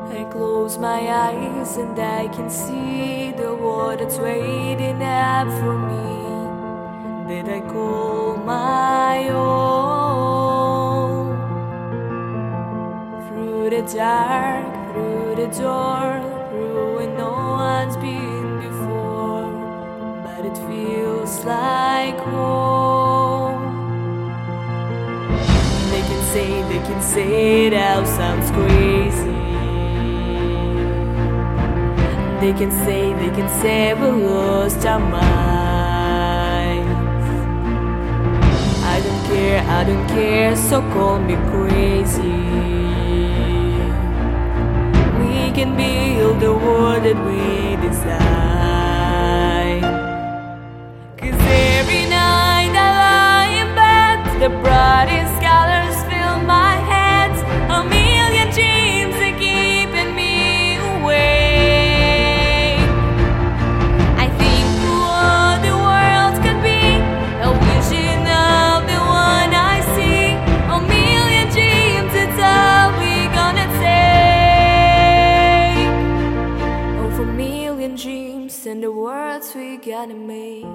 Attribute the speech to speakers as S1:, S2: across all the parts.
S1: I close my eyes and I can see the world that's waiting up for me, that I call my own. Through the dark, through the door, through where no one's been before, but it feels like home. They can say it out, sounds crazy. They can say we lost our minds. I don't care, so call me crazy. We can build the world that we design. 'Cause every night I lie in bed, the brightest colors fill my head, a million dreams are keeping me awake. I think what the world could be, a vision of the one I see, a million dreams, it's all we're gonna take. Of a million dreams and the worlds we gonna make.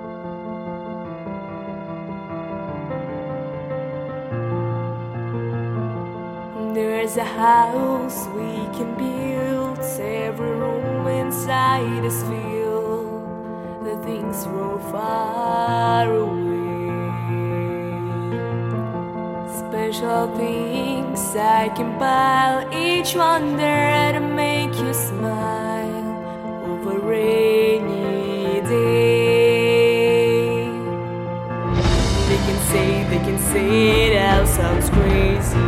S1: There's a house we can build, every room inside is filled, the things grow far away. Special things I compile, each one there to make you smile over rainy day. They can say it out, sounds crazy.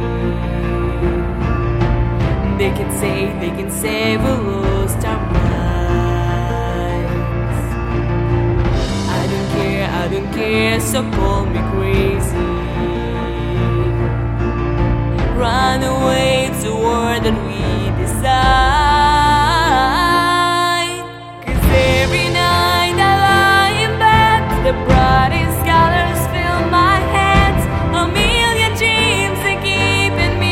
S1: They can say we lost our minds. I don't care, so call me crazy. Run away to the world that we design. 'Cause every night I lie in bed, the brightest colors fill my head, a million dreams are keeping me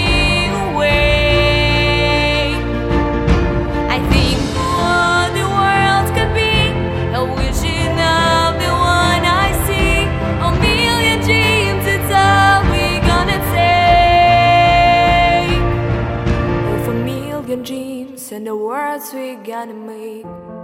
S1: awake. I think what the world could be, a vision of the one I see, a million dreams, it's all we're gonna take. Of a million dreams and the worlds we're gonna make.